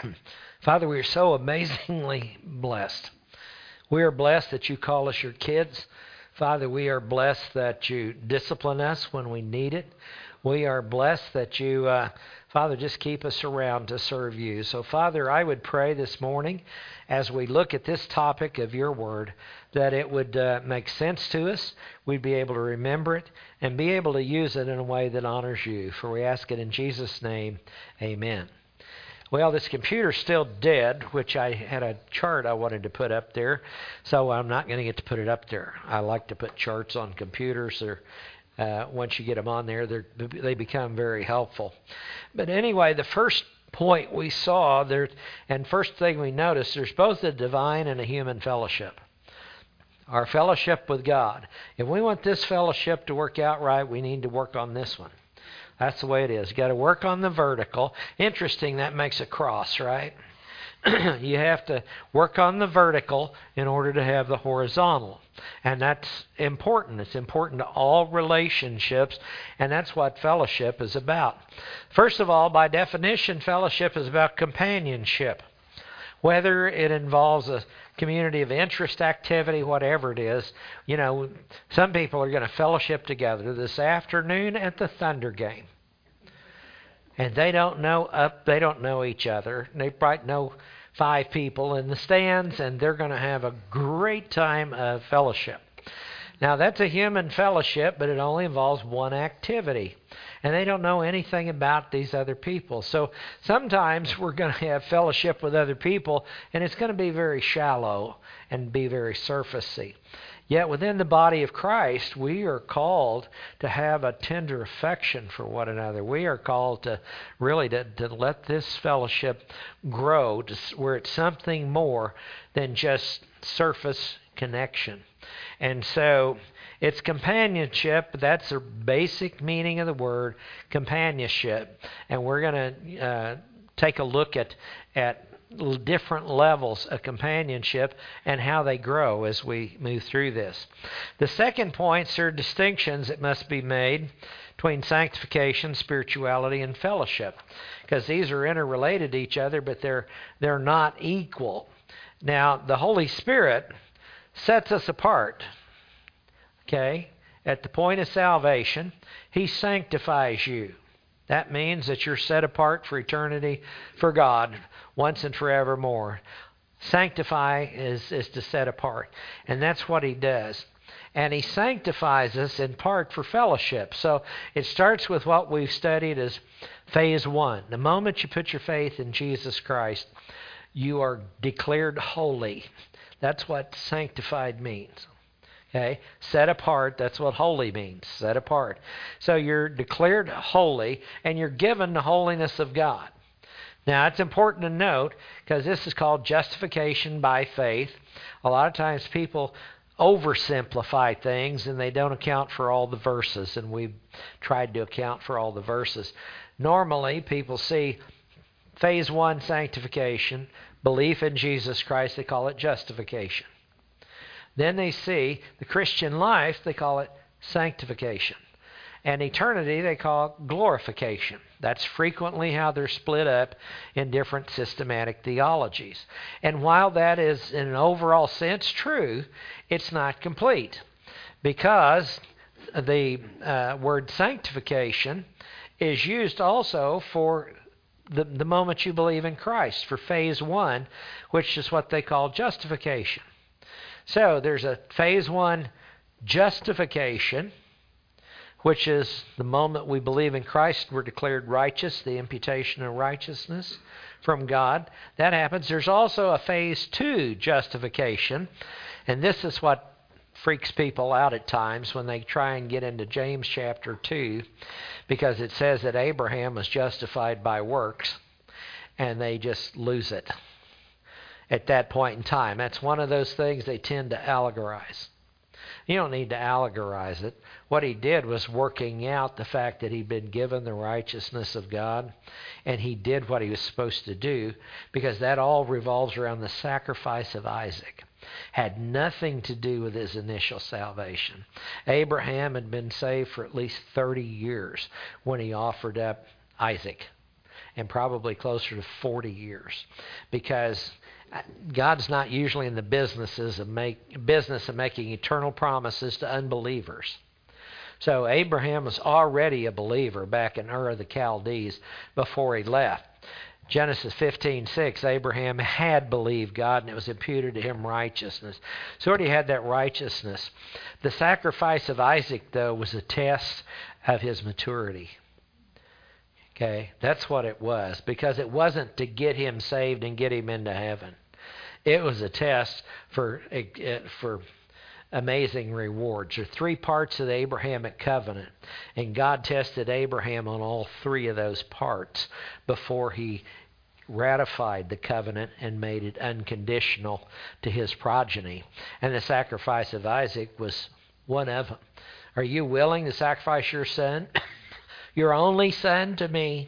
Father, we are so amazingly blessed. We are blessed that you call us your kids. Father, we are blessed that you discipline us when we need it. We are blessed that you, Father, just keep us around to serve you. So, Father, I would pray this morning as we look at this topic of your word that it would make sense to us. We'd be able to remember it and be able to use it in a way that honors you. For we ask it in Jesus' name, amen. Well, this computer's still dead, which I had a chart I wanted to put up there, so I'm not going to get to put it up there. I like to put charts on computers. Once you get them on there, they become very helpful. But anyway, the first point we saw there, and first thing we noticed, there's both a divine and a human fellowship. Our fellowship with God. If we want this fellowship to work out right, we need to work on this one. That's the way it is. You got to work on the vertical. Interesting, that makes a cross, right? You have to work on the vertical in order to have the horizontal. And that's important. It's important to all relationships, and that's what fellowship is about. First of all, by definition, fellowship is about companionship. Whether it involves a community of interest, activity, whatever it is, some people are going to fellowship together this afternoon at the Thunder game. And they don't know each other. They probably know 5 people in the stands, and they're going to have a great time of fellowship. Now, that's a human fellowship, but it only involves one activity. And they don't know anything about these other people. So sometimes we're going to have fellowship with other people, and it's going to be very shallow and be very surfacey. Yet within the body of Christ, we are called to have a tender affection for one another. We are called to really to let this fellowship grow to where it's something more than just surface connection. And so it's companionship. That's the basic meaning of the word, companionship. And we're going to take a look at different levels of companionship and how they grow as we move through this. The second point, there are distinctions that must be made between sanctification, spirituality, and fellowship, because these are interrelated to each other, but they're not equal. Now, the Holy Spirit sets us apart. Okay? At the point of salvation, He sanctifies you. That means that you're set apart for eternity for God once and forevermore. Sanctify is to set apart. And that's what He does. And He sanctifies us in part for fellowship. So it starts with what we've studied as phase 1. The moment you put your faith in Jesus Christ, you are declared holy. That's what sanctified means. Okay? Set apart, that's what holy means, set apart. So you're declared holy, and you're given the holiness of God. Now, it's important to note, because this is called justification by faith. A lot of times people oversimplify things, and they don't account for all the verses, and we've tried to account for all the verses. Normally, people see phase 1, sanctification, belief in Jesus Christ, they call it justification. Then they see the Christian life, they call it sanctification. And eternity, they call glorification. That's frequently how they're split up in different systematic theologies. And while that is, in an overall sense, true, it's not complete. Because the word sanctification is used also for the moment you believe in Christ, for phase 1, which is what they call justification. So there's a phase 1 justification, which is the moment we believe in Christ, we're declared righteous, the imputation of righteousness from God. That happens. There's also a phase 2 justification, and this is what freaks people out at times when they try and get into James chapter 2, because it says that Abraham was justified by works, and they just lose it at that point in time. That's one of those things they tend to allegorize. You don't need to allegorize it. What he did was working out the fact that he'd been given the righteousness of God, and he did what he was supposed to do, because that all revolves around the sacrifice of Isaac. Had nothing to do with his initial salvation. Abraham had been saved for at least 30 years when he offered up Isaac. and probably closer to 40 years, because God's not usually in the business of making eternal promises to unbelievers. So Abraham was already a believer back in Ur of the Chaldees before he left. Genesis 15:6, Abraham had believed God, and it was imputed to him righteousness. So he already had that righteousness. The sacrifice of Isaac, though, was a test of his maturity. Okay, that's what it was, because it wasn't to get him saved and get him into heaven. It was a test for amazing rewards. There are 3 parts of the Abrahamic covenant, and God tested Abraham on all 3 of those parts before he ratified the covenant and made it unconditional to his progeny. And the sacrifice of Isaac was one of them. Are you willing to sacrifice your son, your only son, to me?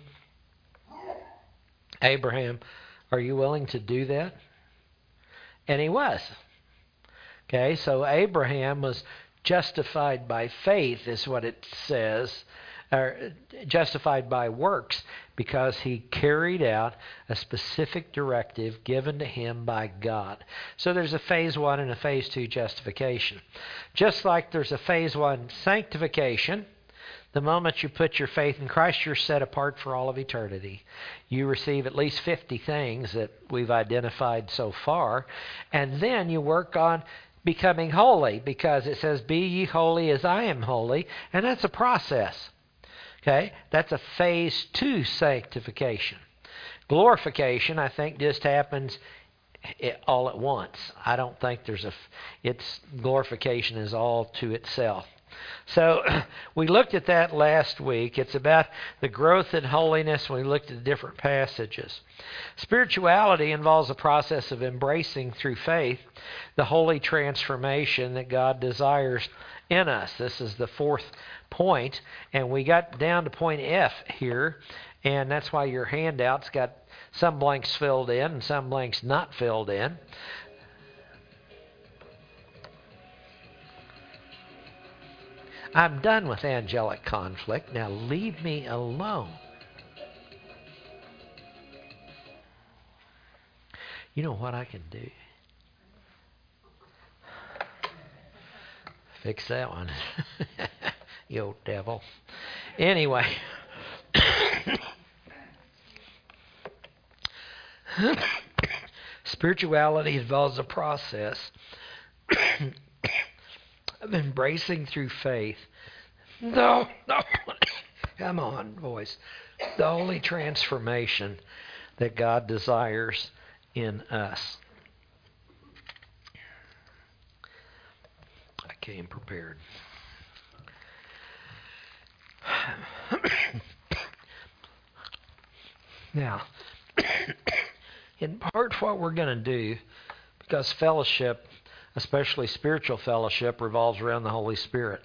Abraham, are you willing to do that? And he was. Okay, so Abraham was justified by faith, is what it says, or justified by works, because he carried out a specific directive given to him by God. So there's a phase 1 and a phase 2 justification. Just like there's a phase 1 sanctification, the moment you put your faith in Christ, you're set apart for all of eternity. You receive at least 50 things that we've identified so far, and then you work on becoming holy, because it says, "Be ye holy as I am holy," and that's a process. Okay, that's a phase 2 sanctification. Glorification, I think, just happens all at once. I don't think its glorification is all to itself. So we looked at that last week. It's about the growth in holiness. We looked at the different passages. Spirituality involves the process of embracing through faith the holy transformation that God desires in us. This is the 4th point, and we got down to point F here, and that's why your handout's got some blanks filled in and some blanks not filled in. I'm done with angelic conflict. Now leave me alone. You know what I can do? Fix that one. You old devil. Anyway. Spirituality involves a process of embracing through faith. No. Come on, voice. The holy transformation that God desires in us. I came prepared. Now, in part, what we're going to do, because fellowship, especially spiritual fellowship, revolves around the Holy Spirit,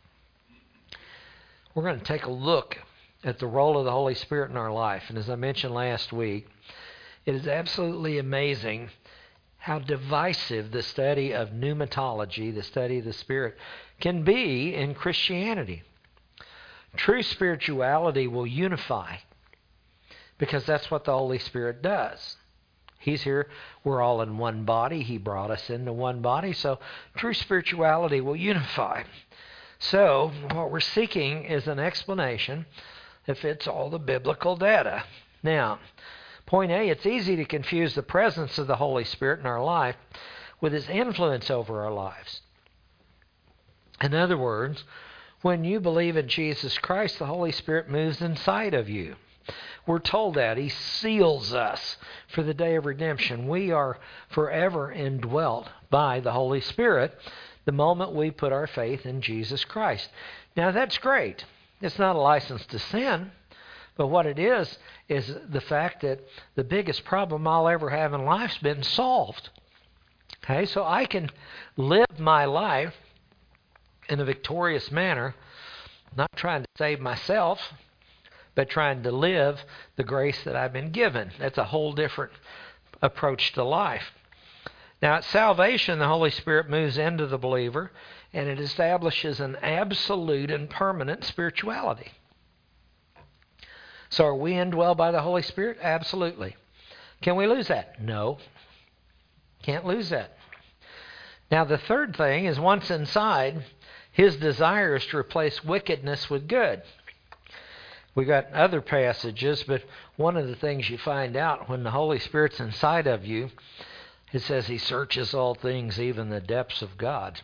we're going to take a look at the role of the Holy Spirit in our life. And as I mentioned last week, it is absolutely amazing how divisive the study of pneumatology, the study of the Spirit, can be in Christianity. True spirituality will unify, because that's what the Holy Spirit does. He's here. We're all in one body. He brought us into one body. So true spirituality will unify. So what we're seeking is an explanation that fits all the biblical data. Now, point A, it's easy to confuse the presence of the Holy Spirit in our life with His influence over our lives. In other words, when you believe in Jesus Christ, the Holy Spirit moves inside of you. We're told that He seals us for the day of redemption. We are forever indwelt by the Holy Spirit the moment we put our faith in Jesus Christ. Now, that's great. It's not a license to sin, but what it is the fact that the biggest problem I'll ever have in life's been solved. Okay, so I can live my life in a victorious manner, not trying to save myself, but trying to live the grace that I've been given. That's a whole different approach to life. Now, at salvation, the Holy Spirit moves into the believer, and it establishes an absolute and permanent spirituality. So are we indwelled by the Holy Spirit? Absolutely. Can we lose that? No. Can't lose that. Now the third thing is once inside, his desire is to replace wickedness with good. We got other passages, but one of the things you find out when the Holy Spirit's inside of you, it says he searches all things, even the depths of God.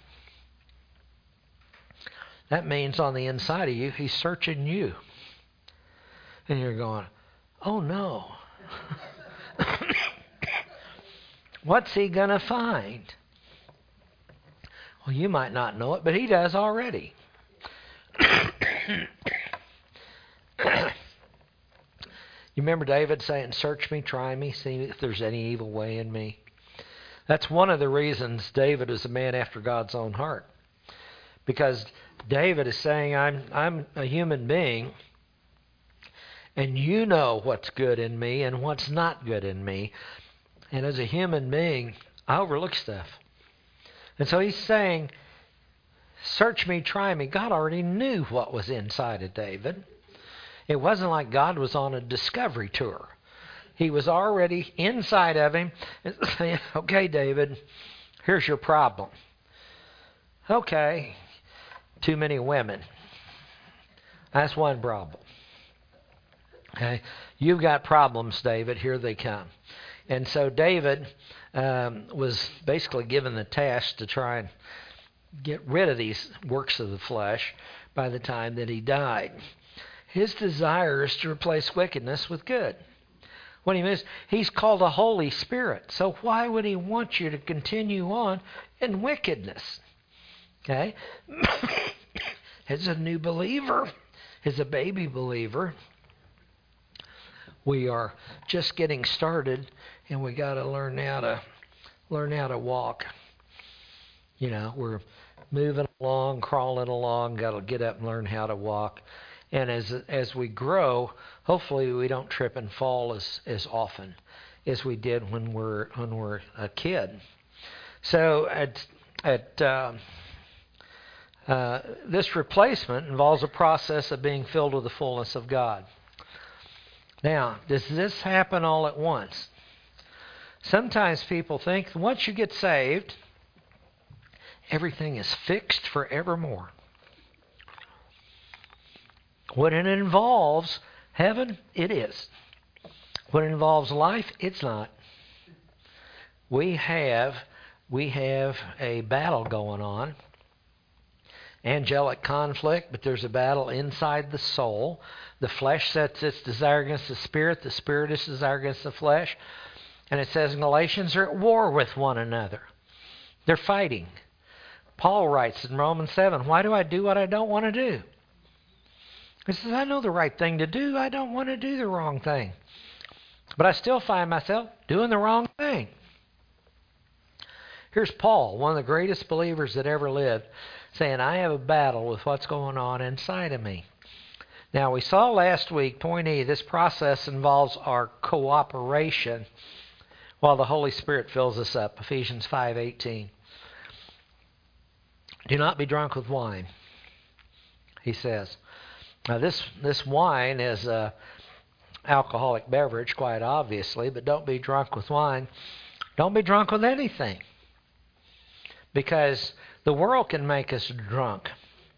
That means on the inside of you, he's searching you. And you're going, oh no. What's he going to find? Well, you might not know it, but he does already. You remember David saying, search me, try me, see if there's any evil way in me. That's one of the reasons David is a man after God's own heart. Because David is saying, I'm a human being, and you know what's good in me and what's not good in me. And as a human being, I overlook stuff. And so he's saying, search me, try me. God already knew what was inside of David. It wasn't like God was on a discovery tour. He was already inside of him and saying, okay, David, here's your problem. Okay, too many women. That's one problem. Okay, you've got problems, David. Here they come. And so David was basically given the task to try and get rid of these works of the flesh by the time that he died. His desire is to replace wickedness with good. What he means, he's called a Holy Spirit. So why would he want you to continue on in wickedness? Okay? As a new believer, as a baby believer, we are just getting started, and we got to learn how to walk. You know, we're moving along, crawling along, got to get up and learn how to walk. And as we grow, hopefully we don't trip and fall as often as we did when we're a kid. So this replacement involves a process of being filled with the fullness of God. Now, does this happen all at once? Sometimes people think once you get saved, everything is fixed forevermore. When it involves heaven, it is. When it involves life, it's not. We have a battle going on. Angelic conflict, but there's a battle inside the soul. The flesh sets its desire against the spirit its desire against the flesh. And it says in Galatians, they're at war with one another. They're fighting. Paul writes in Romans 7, why do I do what I don't want to do? He says, I know the right thing to do. I don't want to do the wrong thing. But I still find myself doing the wrong thing. Here's Paul, one of the greatest believers that ever lived, saying, I have a battle with what's going on inside of me. Now, we saw last week, point E, this process involves our cooperation while the Holy Spirit fills us up. Ephesians 5:18. Do not be drunk with wine, he says. Now, this wine is an alcoholic beverage, quite obviously, but don't be drunk with wine. Don't be drunk with anything, because the world can make us drunk.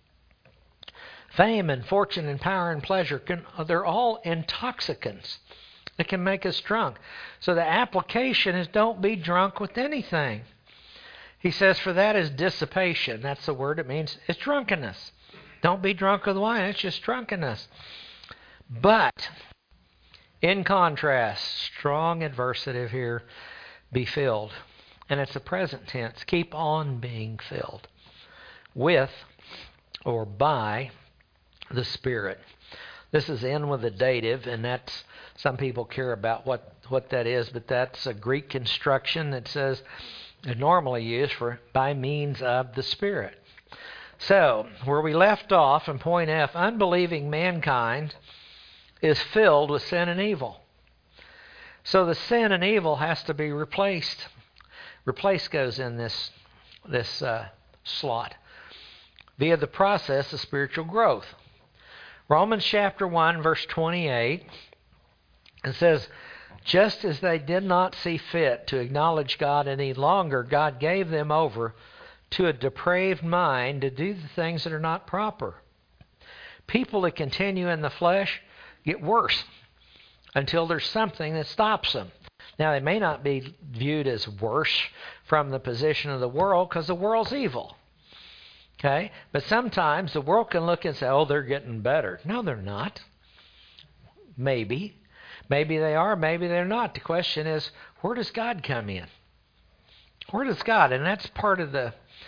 Fame and fortune and power and pleasure, they're all intoxicants that can make us drunk. So the application is don't be drunk with anything. He says, for that is dissipation. That's the word it means. It's drunkenness. Don't be drunk with wine. It's just drunkenness. But, in contrast, strong adversative here, be filled. And it's a present tense. Keep on being filled with or by the Spirit. This is in with a dative, and that's, some people care about what that is, but that's a Greek construction that says, normally used for by means of the Spirit. So, where we left off in point F, unbelieving mankind is filled with sin and evil. So the sin and evil has to be replaced. Replace goes in this slot via the process of spiritual growth. Romans chapter 1, verse 28, it says, just as they did not see fit to acknowledge God any longer, God gave them over to a depraved mind to do the things that are not proper. People that continue in the flesh get worse until there's something that stops them. Now, they may not be viewed as worse from the position of the world because the world's evil. Okay? But sometimes the world can look and say, oh, they're getting better. No, they're not. Maybe. Maybe they are, maybe they're not. The question is, where does God come in? Where does God? And that's part of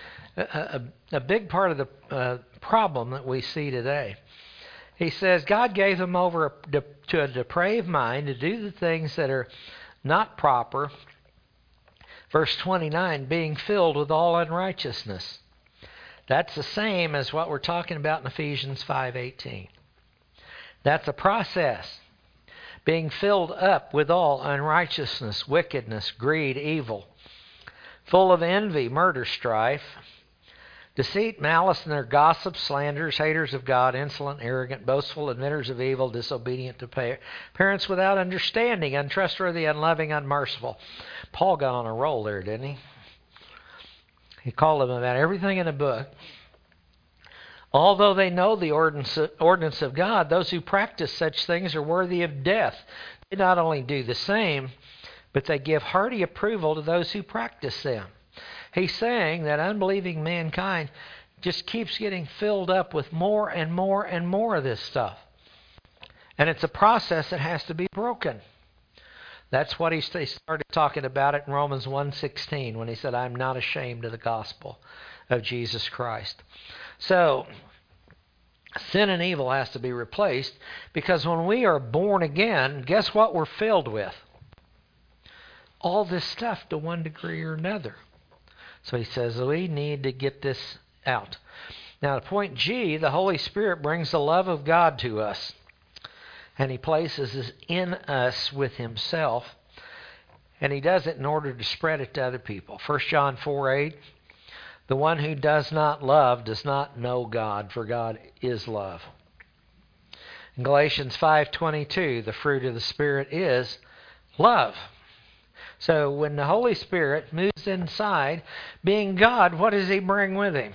a big part of the problem that we see today. He says God gave them over to a depraved mind to do the things that are not proper. Verse 29, being filled with all unrighteousness. That's the same as what we're talking about in Ephesians 5:18. That's a process. Being filled up with all unrighteousness, wickedness, greed, evil, full of envy, murder, strife, deceit, malice, and their gossips, slanderers, haters of God, insolent, arrogant, boastful, admitters of evil, disobedient to parents, without understanding, untrustworthy, unloving, unmerciful. Paul got on a roll there, didn't he? He called them about everything in the book. Although they know the ordinance of God, those who practice such things are worthy of death. They not only do the same, but they give hearty approval to those who practice them. He's saying that unbelieving mankind just keeps getting filled up with more and more and more of this stuff. And it's a process that has to be broken. That's what he started talking about it in Romans 1:16 when he said, I'm not ashamed of the gospel of Jesus Christ. So, sin and evil has to be replaced because when we are born again, guess what we're filled with? All this stuff to one degree or another. So he says we need to get this out. Now, to point G, the Holy Spirit brings the love of God to us. And he places it in us with himself. And he does it in order to spread it to other people. 1 John 4:8. The one who does not love does not know God, for God is love. In Galatians 5:22, the fruit of the Spirit is love. So when the Holy Spirit moves inside, being God, what does he bring with him?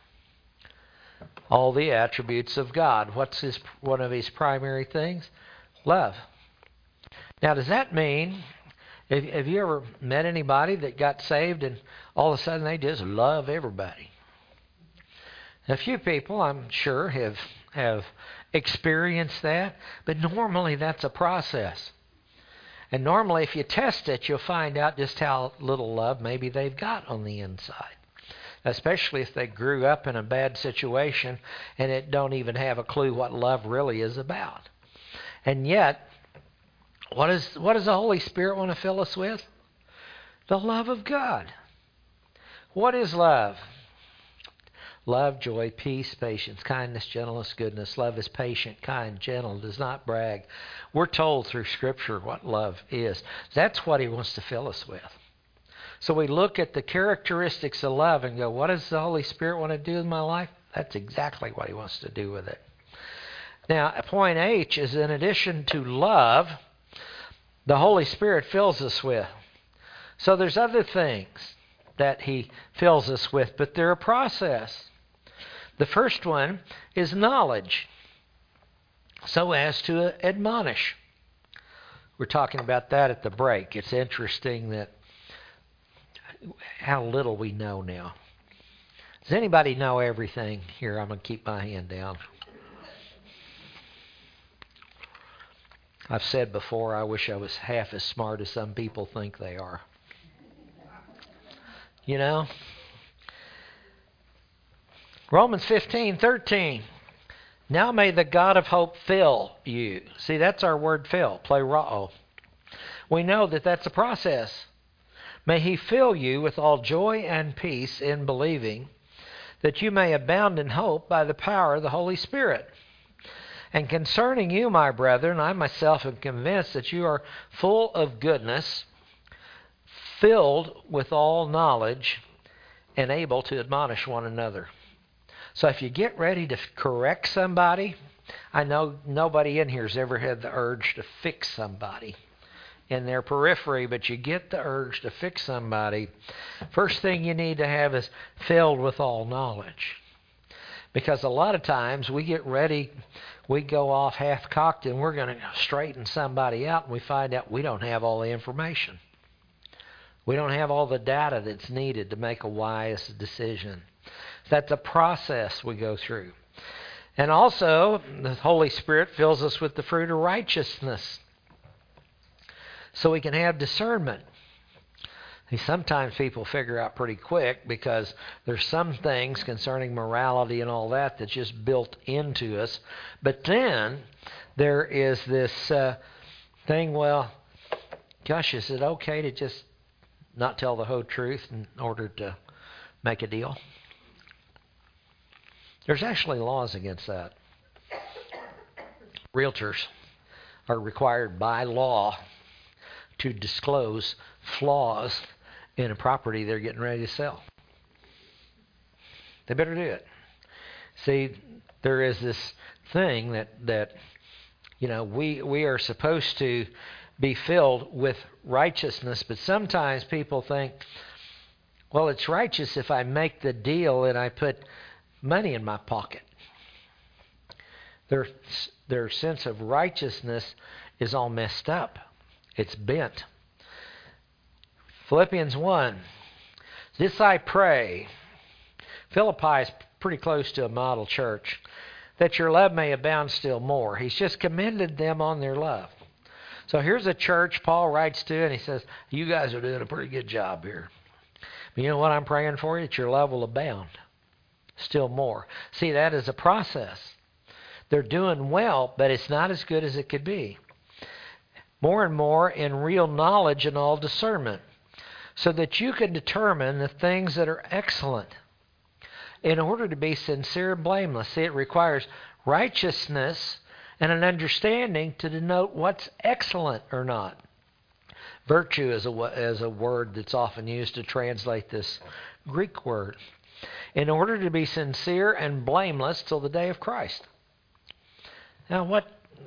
All the attributes of God. What's one of his primary things? Love. Now, does that mean, have you ever met anybody that got saved and all of a sudden they just love everybody? A few people, I'm sure, have experienced that, but normally that's a process. And normally if you test it, you'll find out just how little love maybe they've got on the inside. Especially if they grew up in a bad situation and it don't even have a clue what love really is about. And yet, what does the Holy Spirit want to fill us with? The love of God. What is love? Love, joy, peace, patience, kindness, gentleness, goodness. Love is patient, kind, gentle, does not brag. We're told through Scripture what love is. That's what he wants to fill us with. So we look at the characteristics of love and go, what does the Holy Spirit want to do in my life? That's exactly what he wants to do with it. Now, point H is in addition to love, the Holy Spirit fills us with. So there's other things that he fills us with, but they're a process. The first one is knowledge, so as to admonish. We're talking about that at the break. It's interesting that how little we know now. Does anybody know everything? Here, I'm going to keep my hand down. I've said before, I wish I was half as smart as some people think they are. You know? Romans 15:13. Now may the God of hope fill you. See, that's our word fill, plerao. We know that that's a process. May he fill you with all joy and peace in believing, that you may abound in hope by the power of the Holy Spirit. And concerning you, my brethren, I myself am convinced that you are full of goodness, filled with all knowledge, and able to admonish one another. So if you get ready to correct somebody, I know nobody in here has ever had the urge to fix somebody in their periphery, but you get the urge to fix somebody. First thing you need to have is filled with all knowledge. Because a lot of times we get ready, we go off half-cocked and we're going to straighten somebody out, and we find out we don't have all the information. We don't have all the data that's needed to make a wise decision. That's a process we go through. And also, the Holy Spirit fills us with the fruit of righteousness so we can have discernment. Sometimes people figure out pretty quick because there's some things concerning morality and all that that's just built into us. But then there is this thing, well, gosh, is it okay to just not tell the whole truth in order to make a deal? There's actually laws against that. Realtors are required by law to disclose flaws in a property they're getting ready to sell. They better do it. See, there is this thing that we are supposed to be filled with righteousness, but sometimes people think, well, it's righteous if I make the deal and I put money in my pocket. Their sense of righteousness is all messed up. It's bent. Philippians 1. This I pray. Philippi is pretty close to a model church. That your love may abound still more. He's just commended them on their love. So here's a church Paul writes to, and he says, you guys are doing a pretty good job here. But you know what I'm praying for you? That your love will abound still more. See, that is a process. They're doing well, but it's not as good as it could be. More and more in real knowledge and all discernment, so that you can determine the things that are excellent in order to be sincere and blameless. See, it requires righteousness and an understanding to denote what's excellent or not. Virtue is a word that's often used to translate this Greek word. In order to be sincere and blameless till the day of Christ. Now, what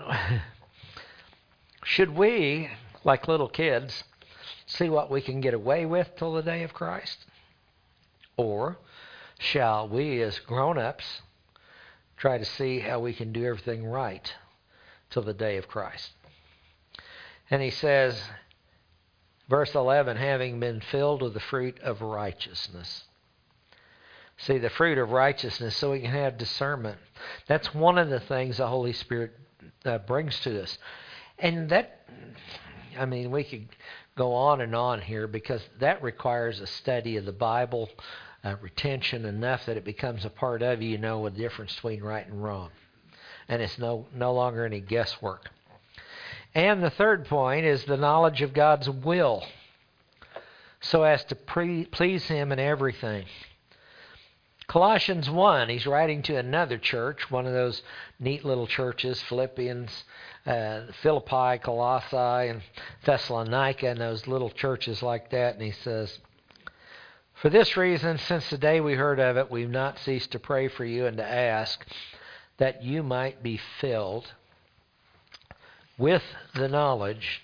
should we, like little kids, see what we can get away with till the day of Christ? Or shall we, as grown-ups, try to see how we can do everything right till the day of Christ? And he says, verse 11, having been filled with the fruit of righteousness. See, the fruit of righteousness so we can have discernment. That's one of the things the Holy Spirit brings to us. And that, we could go on and on here because that requires a study of the Bible, retention enough that it becomes a part of you. You know the difference between right and wrong. And it's no longer any guesswork. And the third point is the knowledge of God's will so as to please Him in everything. Colossians 1, he's writing to another church, one of those neat little churches, Philippians, Philippi, Colossae, and Thessalonica, and those little churches like that. And he says, for this reason, since the day we heard of it, we've not ceased to pray for you and to ask that you might be filled with the knowledge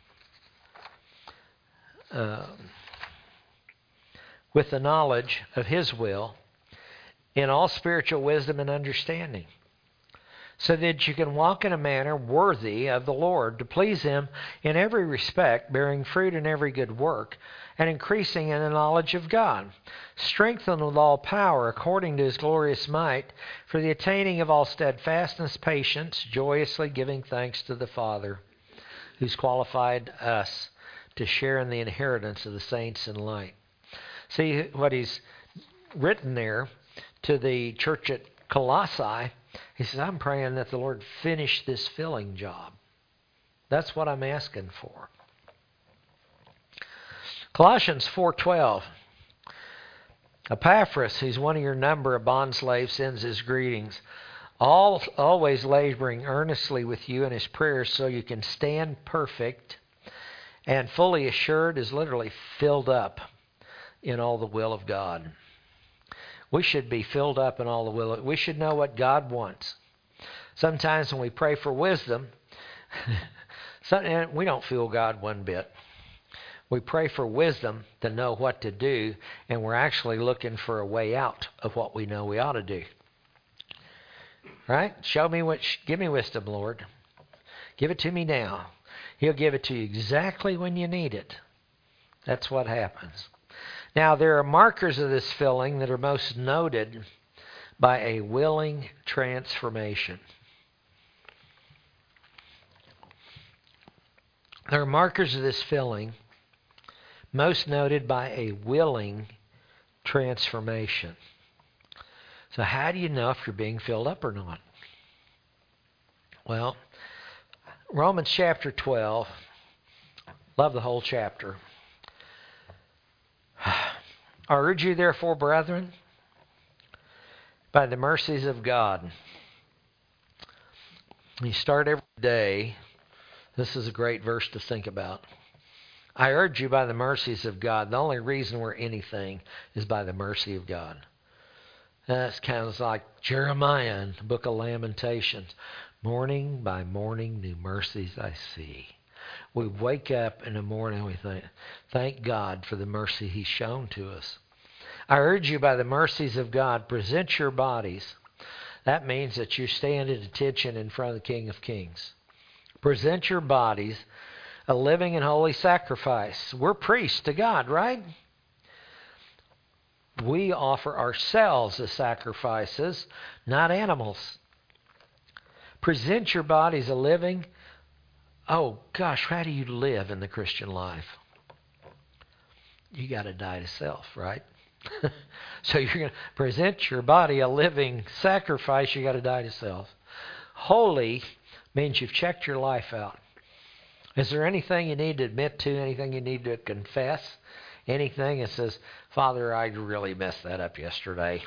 of His will, in all spiritual wisdom and understanding, so that you can walk in a manner worthy of the Lord, to please Him in every respect, bearing fruit in every good work, and increasing in the knowledge of God, strengthened with all power according to His glorious might, for the attaining of all steadfastness, patience, joyously giving thanks to the Father, who's qualified us to share in the inheritance of the saints in light. See what he's written there to the church at Colossae. He says, I'm praying that the Lord finish this filling job. That's what I'm asking for. Colossians 4:12. Epaphras, who's one of your number of bondslaves, sends his greetings. Always laboring earnestly with you in his prayers so you can stand perfect and fully assured, is literally filled up in all the will of God. We should be filled up in all the will. We should know what God wants. Sometimes when we pray for wisdom, and we don't feel God one bit. We pray for wisdom to know what to do, and we're actually looking for a way out of what we know we ought to do. Right? Give me wisdom, Lord. Give it to me now. He'll give it to you exactly when you need it. That's what happens. Now, there are markers of this filling that are most noted by a willing transformation. There are markers of this filling most noted by a willing transformation. So how do you know if you're being filled up or not? Well, Romans chapter 12, love the whole chapter. I urge you, therefore, brethren, by the mercies of God. You start every day. This is a great verse to think about. I urge you by the mercies of God. The only reason we're anything is by the mercy of God. That's kind of like Jeremiah in the book of Lamentations. Morning by morning, new mercies I see. We wake up in the morning and we think, thank God for the mercy He's shown to us. I urge you by the mercies of God, present your bodies. That means that you stand at attention in front of the King of Kings. Present your bodies a living and holy sacrifice. We're priests to God, right? We offer ourselves as sacrifices, not animals. Present your bodies a living. Oh gosh, how do you live in the Christian life? You got to die to self, right? So you're going to present your body a living sacrifice. You got to die to self. Holy means you've checked your life out. Is there anything you need to admit to? Anything you need to confess? Anything that says, Father, I really messed that up yesterday.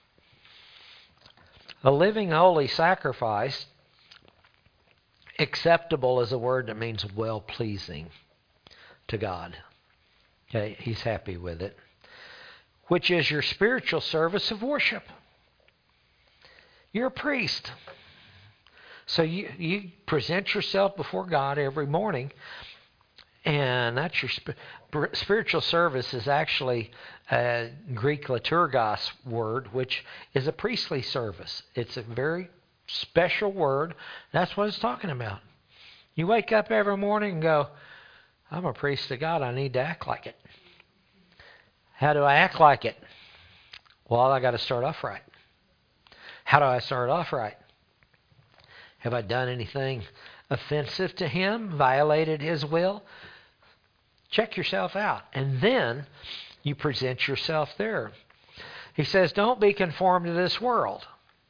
A living holy sacrifice, acceptable is a word that means well-pleasing to God. Okay, He's happy with it. Which is your spiritual service of worship. You're a priest. So you present yourself before God every morning, and that's your spiritual service is actually a Greek liturgos word, which is a priestly service. It's a very special word. That's what it's talking about. You wake up every morning and go, I'm a priest of God. I need to act like it. How do I act like it? Well, I got to start off right. How do I start off right? Have I done anything offensive to Him? Violated His will? Check yourself out. And then you present yourself there. He says, don't be conformed to this world.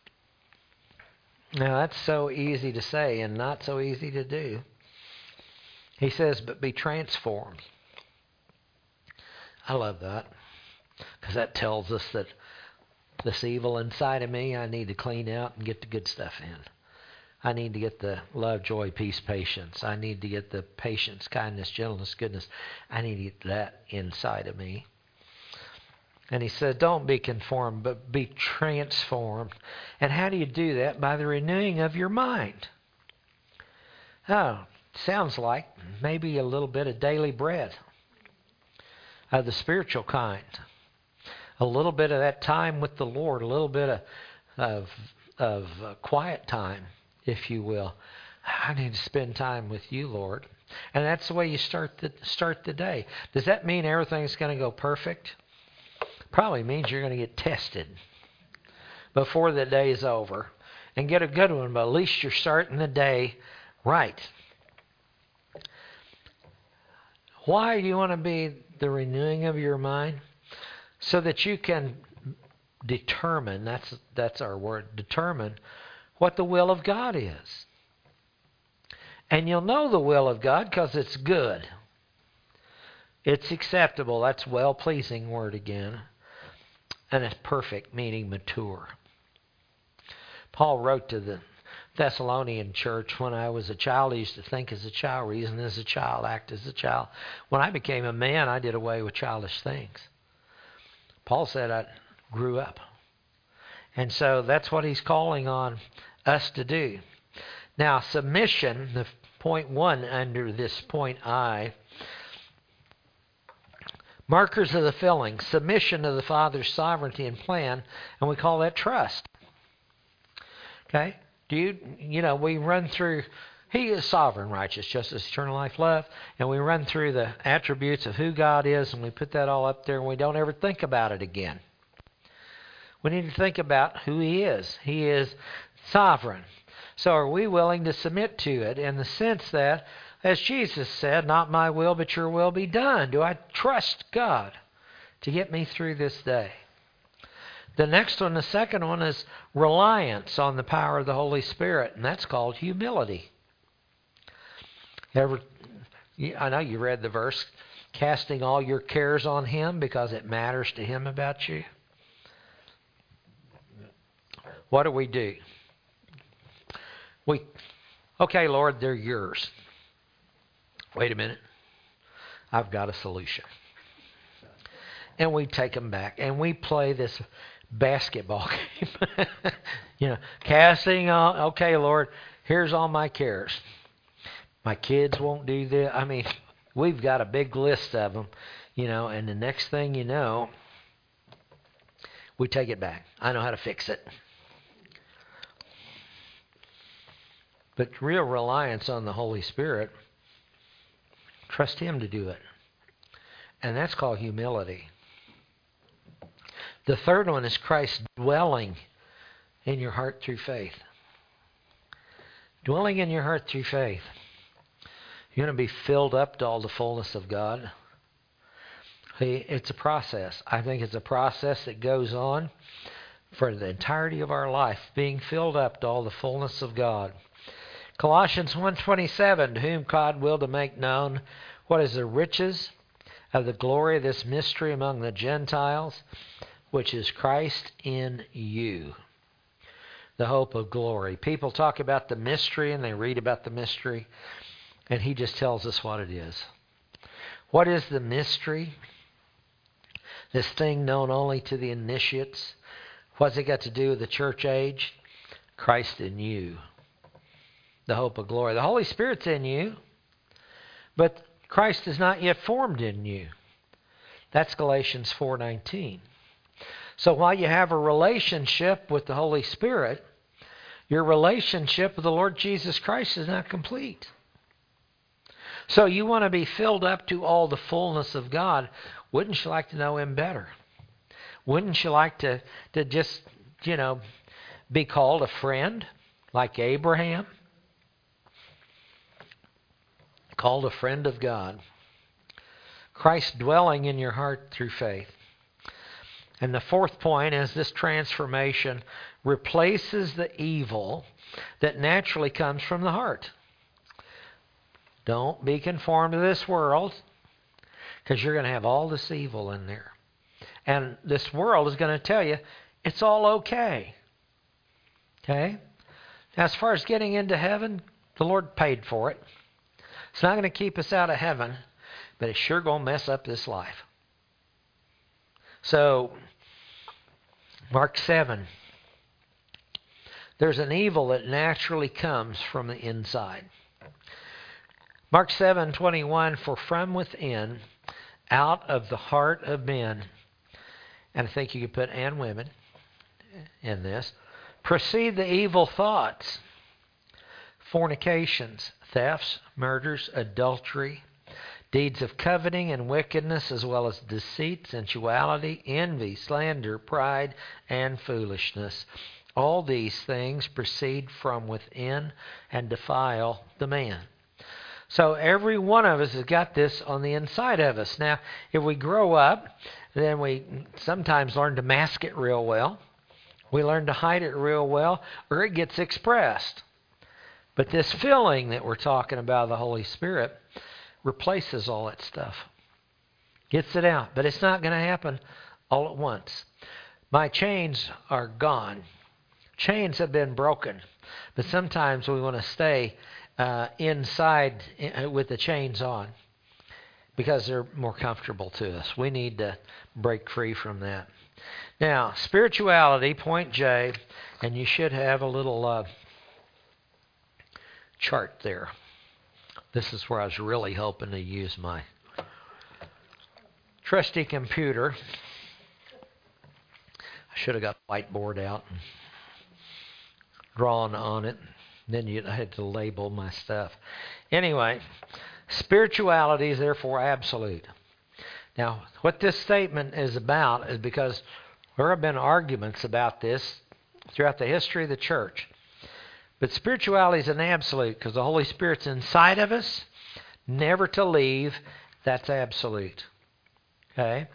Now, that's so easy to say and not so easy to do. He says, but be transformed. I love that. Because that tells us that this evil inside of me, I need to clean out and get the good stuff in. I need to get the love, joy, peace, patience. I need to get the patience, kindness, gentleness, goodness. I need to get that inside of me. And he said, don't be conformed, but be transformed. And how do you do that? By the renewing of your mind. Oh, sounds like maybe a little bit of daily bread of the spiritual kind. A little bit of that time with the Lord, a little bit of quiet time, if you will. I need to spend time with you, Lord. And that's the way you start the day. Does that mean everything's going to go perfect? Probably means you're going to get tested before the day is over and get a good one, but at least you're starting the day right. Why do you want to be the renewing of your mind? So that you can determine, that's our word, determine what the will of God is. And you'll know the will of God because it's good. It's acceptable. That's well-pleasing word again. And it's perfect, meaning mature. Paul wrote to the Thessalonian church, when I was a child, I used to think as a child, reason as a child, act as a child. When I became a man, I did away with childish things. Paul said I grew up. And so that's what he's calling on us to do. Now, submission, the point 1 under this point I, markers of the filling, submission to the Father's sovereignty and plan, and we call that trust. Okay? We run through, He is sovereign, righteous, justice, eternal life, love, and we run through the attributes of who God is, and we put that all up there, and we don't ever think about it again. We need to think about who He is. He is sovereign. So are we willing to submit to it in the sense that, as Jesus said, not my will but your will be done? Do I trust God to get me through this day? The next one, the second one, is reliance on the power of the Holy Spirit, and that's called humility. I know you read the verse, casting all your cares on Him because it matters to Him about you. What do? Okay, Lord, they're yours. Wait a minute. I've got a solution. And we take them back, and we play this basketball game. Casting on, okay, Lord, here's all my cares. My kids won't do this. I mean, we've got a big list of them, and the next thing you know, we take it back. I know how to fix it. But real reliance on the Holy Spirit, trust Him to do it. And that's called humility. The third one is Christ dwelling in your heart through faith. Dwelling in your heart through faith. You're going to be filled up to all the fullness of God. It's a process. I think it's a process that goes on for the entirety of our life, being filled up to all the fullness of God. Colossians 1:27, to whom God willed to make known what is the riches of the glory of this mystery among the Gentiles, which is Christ in you, the hope of glory. People talk about the mystery and they read about the mystery, and he just tells us what it is. What is the mystery? This thing known only to the initiates. What's it got to do with the church age? Christ in you, the hope of glory. The Holy Spirit's in you, but Christ is not yet formed in you. That's Galatians 4:19. So while you have a relationship with the Holy Spirit, your relationship with the Lord Jesus Christ is not complete. So you want to be filled up to all the fullness of God. Wouldn't you like to know Him better? Wouldn't you like to just, be called a friend like Abraham? Called a friend of God. Christ dwelling in your heart through faith. And the fourth point is this transformation replaces the evil that naturally comes from the heart. Don't be conformed to this world, because you're going to have all this evil in there. And this world is going to tell you it's all okay. Okay? Now, as far as getting into heaven, the Lord paid for it. It's not going to keep us out of heaven, but it's sure going to mess up this life. So, Mark 7. There's an evil that naturally comes from the inside. Mark 7:21, for from within, out of the heart of men, and I think you could put and women in this, proceed the evil thoughts, fornications, thefts, murders, adultery, deeds of coveting and wickedness, as well as deceit, sensuality, envy, slander, pride, and foolishness. All these things proceed from within and defile the man. So every one of us has got this on the inside of us. Now, if we grow up, then we sometimes learn to mask it real well. We learn to hide it real well, or it gets expressed. But this filling that we're talking about, the Holy Spirit, replaces all that stuff. Gets it out. But it's not going to happen all at once. My chains are gone. Chains have been broken. But sometimes we want to stay inside with the chains on because they're more comfortable to us. We need to break free from that. Now, spirituality, point J, and you should have a little chart there. This is where I was really hoping to use my trusty computer. I should have got a whiteboard out and drawn on it. Then I had to label my stuff. Anyway, spirituality is therefore absolute. Now, what this statement is about is because there have been arguments about this throughout the history of the church. But spirituality is an absolute because the Holy Spirit's inside of us, never to leave. That's absolute. Okay?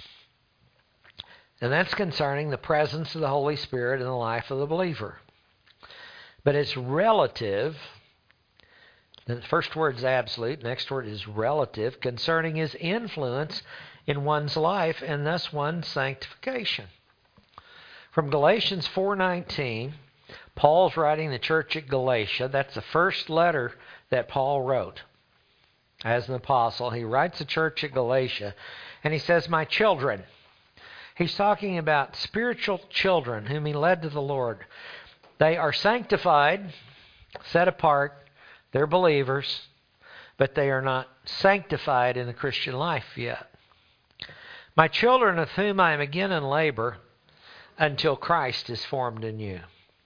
And that's concerning the presence of the Holy Spirit in the life of the believer. But it's relative. The first word is absolute. Next word is relative, concerning his influence in one's life and thus one's sanctification. From Galatians 4:19, Paul's writing the church at Galatia. That's the first letter that Paul wrote as an apostle. He writes the church at Galatia, and he says, "My children." He's talking about spiritual children whom he led to the Lord. They are sanctified, set apart. They're believers, but they are not sanctified in the Christian life yet. "My children, with whom I am again in labor, until Christ is formed in you."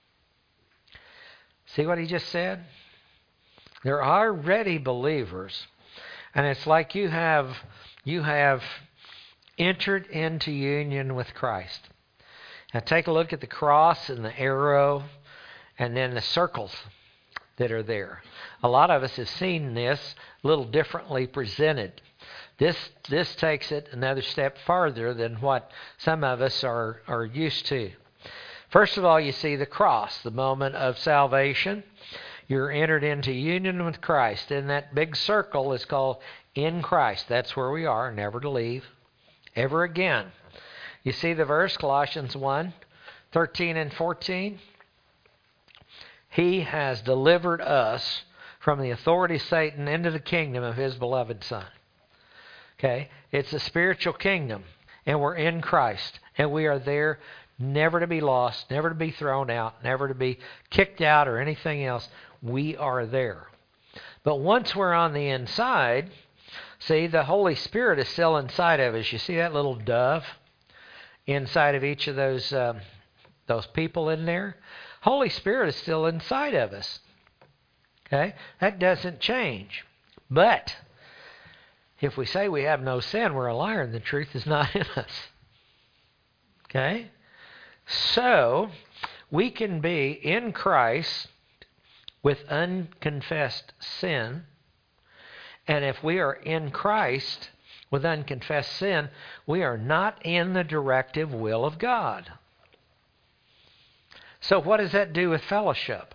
See what he just said? They're already believers, and it's like you have entered into union with Christ. Now take a look at the cross and the arrow and then the circles that are there. A lot of us have seen this a little differently presented. This takes it another step farther than what some of us are used to. First of all, you see the cross, the moment of salvation. You're entered into union with Christ. And that big circle is called in Christ. That's where we are, never to leave, ever again. You see the verse, Colossians 1:13 and 14? He has delivered us from the authority of Satan into the kingdom of his beloved Son. Okay? It's a spiritual kingdom, and we're in Christ, and we are there never to be lost, never to be thrown out, never to be kicked out or anything else. We are there. But once we're on the inside, see, the Holy Spirit is still inside of us. You see that little dove inside of each of those people in there? Holy Spirit is still inside of us. Okay? That doesn't change. But if we say we have no sin, we're a liar and the truth is not in us. Okay? So, we can be in Christ with unconfessed sin. And if we are in Christ with unconfessed sin, we are not in the directive will of God. So what does that do with fellowship?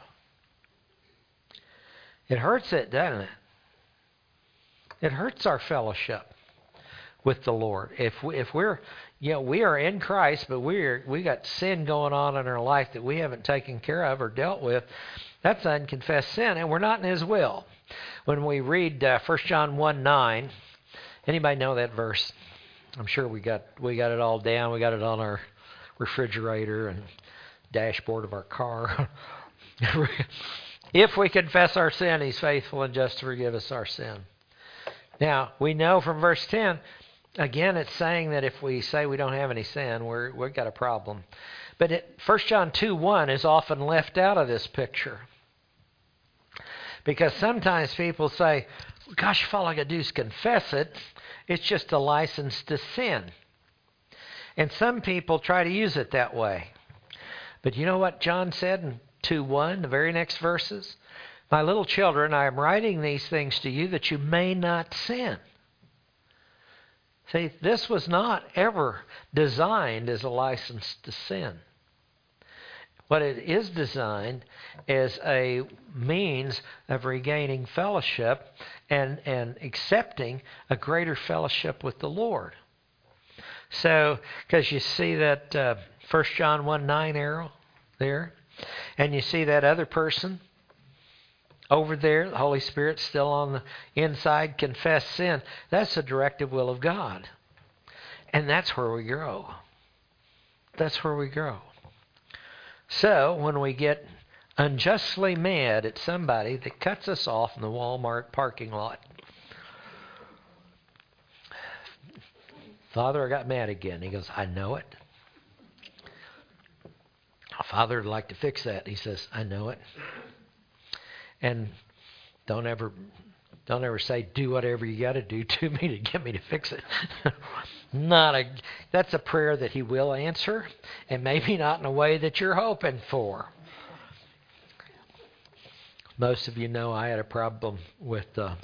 It hurts it, doesn't it? It hurts our fellowship with the Lord. If we're, we are in Christ, but we got sin going on in our life that we haven't taken care of or dealt with. That's unconfessed sin, and we're not in His will. When we read 1 John 1:9, anybody know that verse? I'm sure we got it all down. We got it on our refrigerator and dashboard of our car. If we confess our sin, He's faithful and just to forgive us our sin. Now, we know from verse 10, again, it's saying that if we say we don't have any sin, we've got a problem. But 1 John 2:1 is often left out of this picture. Because sometimes people say, gosh, if all I got to do is confess it, it's just a license to sin. And some people try to use it that way. But you know what John said in 2:1, the very next verses? My little children, I am writing these things to you that you may not sin. See, this was not ever designed as a license to sin. What it is designed as a means of regaining fellowship and accepting a greater fellowship with the Lord. So, because you see that 1 John 1:9 arrow there, and you see that other person over there, the Holy Spirit still on the inside, confess sin. That's the directive will of God. And that's where we grow. That's where we grow. So, when we get unjustly mad at somebody that cuts us off in the Walmart parking lot. Father, I got mad again. He goes, I know it. Father, I'd like to fix that. He says, I know it. And don't ever say, do whatever you got to do to me to get me to fix it. That's a prayer that he will answer, and maybe not in a way that you're hoping for. Most of you know I had a problem with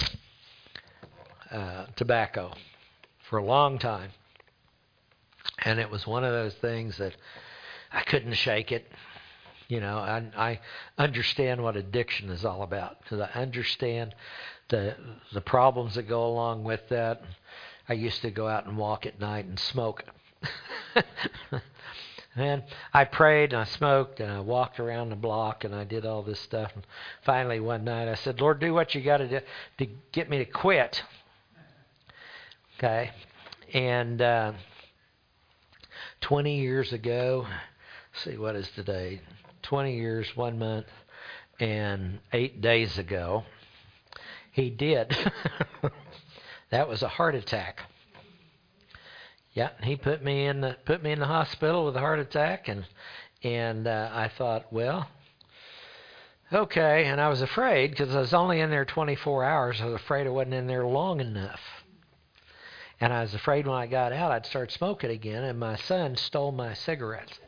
tobacco for a long time. And it was one of those things that I couldn't shake it. You know, I understand what addiction is all about, because I understand the problems that go along with that. I used to go out and walk at night and smoke. And I prayed and I smoked and I walked around the block and I did all this stuff. And finally one night I said, Lord, do what you got to do to get me to quit. Okay. And 20 years ago, see, what is today? 20 years, 1 month, and 8 days ago, he did. That was a heart attack. Yeah, he put me in the hospital with a heart attack, and I thought, well, okay. And I was afraid because I was only in there 24 hours. I was afraid I wasn't in there long enough. And I was afraid when I got out, I'd start smoking again. And my son stole my cigarettes.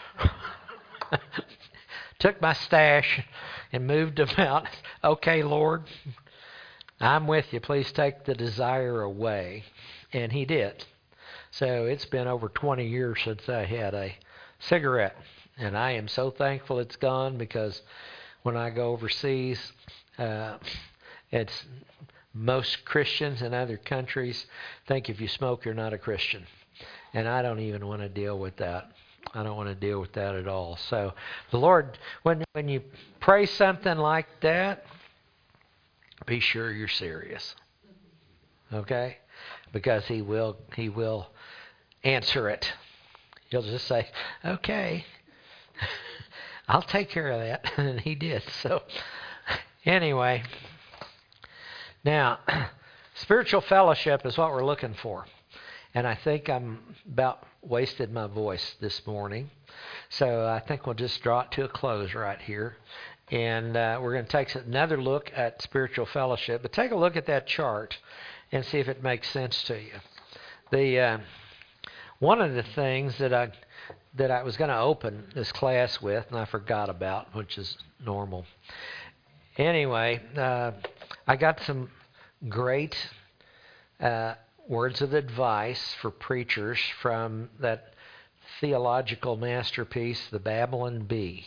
Took my stash and moved them out. Okay, Lord, I'm with you. Please take the desire away. And he did. So it's been over 20 years since I had a cigarette. And I am so thankful it's gone, because when I go overseas, it's most Christians in other countries think if you smoke, you're not a Christian. And I don't even want to deal with that. I don't want to deal with that at all. So the Lord, when you pray something like that, be sure you're serious. Okay? Because he will answer it. He'll just say, okay, I'll take care of that. And he did. So anyway, now, spiritual fellowship is what we're looking for. And I think I'm about wasted my voice this morning. So I think we'll just draw it to a close right here. And we're going to take another look at spiritual fellowship. But take a look at that chart and see if it makes sense to you. One of the things that I was going to open this class with, and I forgot about, which is normal. Anyway, I got some great words of advice for preachers from that theological masterpiece, The Babylon Bee.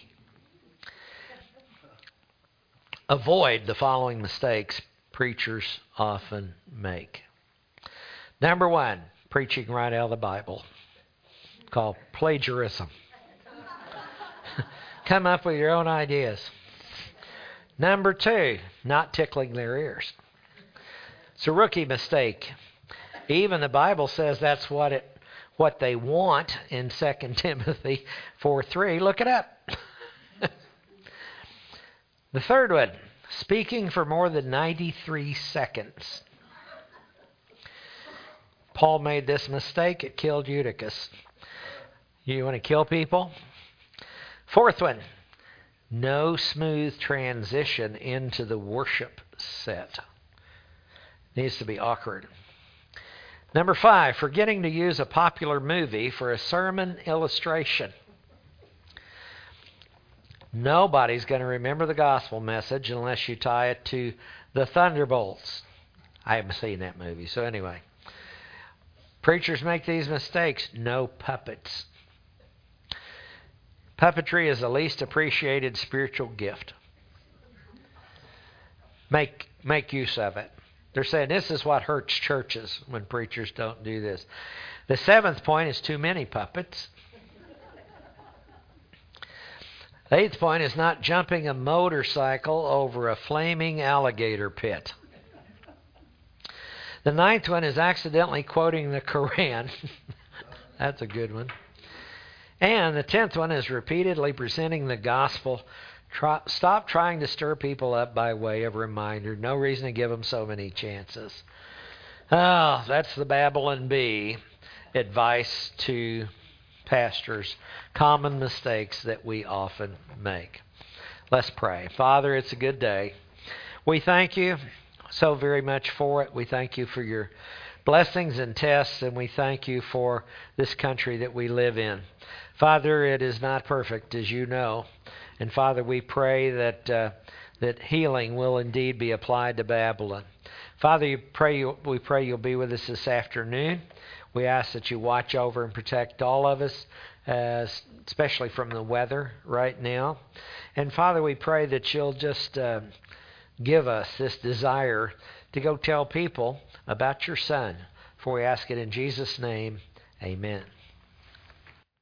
Avoid the following mistakes preachers often make. Number one, preaching right out of the Bible, called plagiarism. Come up with your own ideas. Number two, not tickling their ears. It's a rookie mistake. Even the Bible says that's what they want in 2 Timothy 4:3. Look it up. The third one, speaking for more than 93 seconds. Paul made this mistake. It killed Eutychus. You want to kill people? Fourth one, no smooth transition into the worship set. Needs to be awkward. Number 5, forgetting to use a popular movie for a sermon illustration. Nobody's going to remember the gospel message unless you tie it to the Thunderbolts. I haven't seen that movie, so anyway. Preachers make these mistakes. No puppets. Puppetry is the least appreciated spiritual gift. Make use of it. They're saying this is what hurts churches when preachers don't do this. The 7th point is too many puppets. The 8th point is not jumping a motorcycle over a flaming alligator pit. The 9th one is accidentally quoting the Quran. That's a good one. And the 10th one is repeatedly presenting the gospel Stop trying to stir people up by way of reminder. No reason to give them so many chances. Oh, that's the Babylon Bee advice to pastors. Common mistakes that we often make. Let's pray. Father, it's a good day. We thank you so very much for it. We thank you for your blessings and tests, and we thank you for this country that we live in. Father, it is not perfect, as you know. And Father, we pray that healing will indeed be applied to Babylon. Father, we pray you'll be with us this afternoon. We ask that you watch over and protect all of us, especially from the weather right now. And Father, we pray that you'll just give us this desire to go tell people about your Son. For we ask it in Jesus' name, amen.